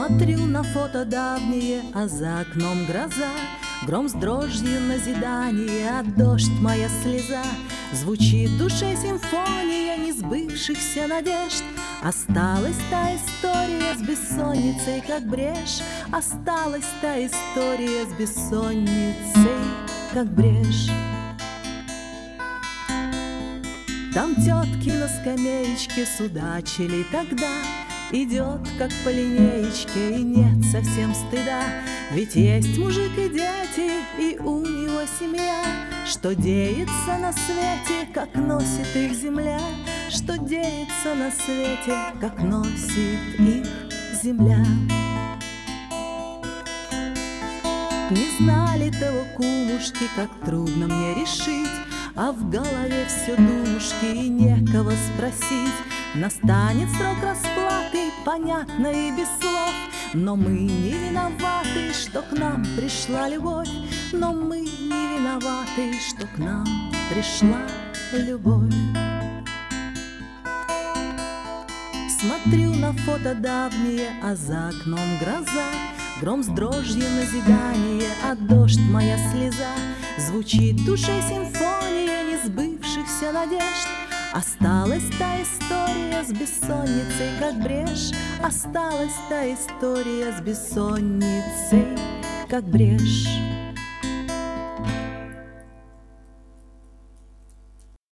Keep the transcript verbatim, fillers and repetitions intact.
Смотрю на фото давние, а за окном гроза. Гром с дрожью назидание, а дождь моя слеза. Звучит в душе симфония несбывшихся надежд. Осталась та история с бессонницей, как брешь. Осталась та история с бессонницей, как брешь. Там тетки на скамеечке судачили тогда. Идет, как по линеечке, и нет совсем стыда. Ведь есть мужик и дети, и у него семья. Что деется на свете, как носит их земля. Что деется на свете, как носит их земля. Не знали того кумушки, как трудно мне решить. А в голове все думушки, и некого спросить. Настанет срок расплаты, понятно и без слов. Но мы не виноваты, что к нам пришла любовь. Но мы не виноваты, что к нам пришла любовь. Смотрю на фото давние, а за окном гроза. Гром с дрожью назидание, а дождь моя слеза. Звучит в душе симфония несбывшихся надежд. Осталась та история с бессонницей, как брешь. Осталась та история с бессонницей, как брешь.